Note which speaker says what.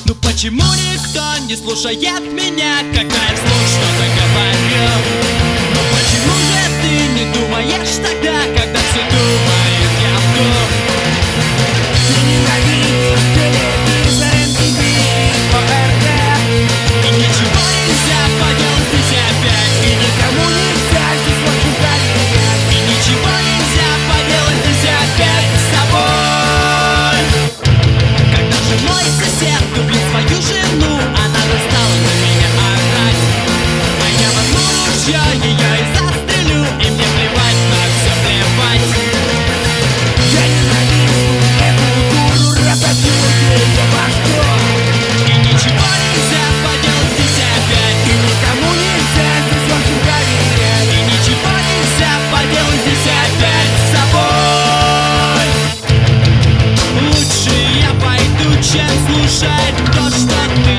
Speaker 1: Ну почему никто не слушает меня, когда я вслух что-то говорю? Ну почему же ты не думаешь тогда, когда все думают я
Speaker 2: Ты ненавидишь телевизор, MTV, ОРТ,
Speaker 1: и ничего нельзя поделать здесь опять,
Speaker 2: и никому нельзя здесь очень доверять.
Speaker 1: и ничего нельзя поделать здесь опять с тобой. Когда же мой сосед убил свою жену, она достала на меня орать, а я возьму ружье, ее и застрелю, и мне плевать, на все плевать.
Speaker 2: Я ненавижу эту дуру, разобью ее башку,
Speaker 1: И ничего нельзя поделать здесь опять,
Speaker 2: и никому нельзя здесь очень доверять.
Speaker 1: и ничего нельзя поделать здесь опять с собой. Лучше я пойду, чем слушать то, что ты